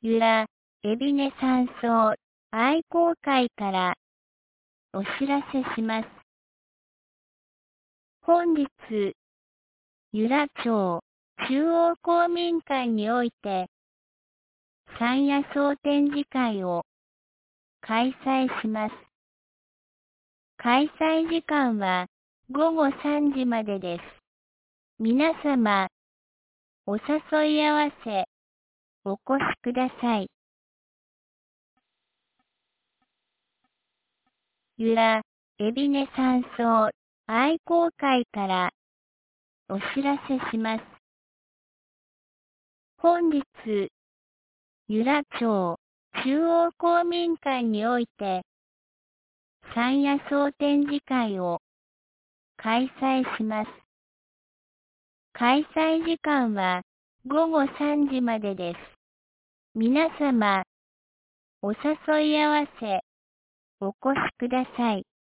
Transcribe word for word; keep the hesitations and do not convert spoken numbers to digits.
由良、海老根山荘愛好会からお知らせします。本日、由良町中央公民館において、山野草展示会を開催します。開催時間はごごさんじまでです。皆様、お誘い合わせ、お越しください。由良、海老根山荘愛好会からお知らせします。本日、由良町中央公民館において、山野草展示会を開催します。開催時間はごごさんじまでです。皆様、お誘い合わせ、お越しください。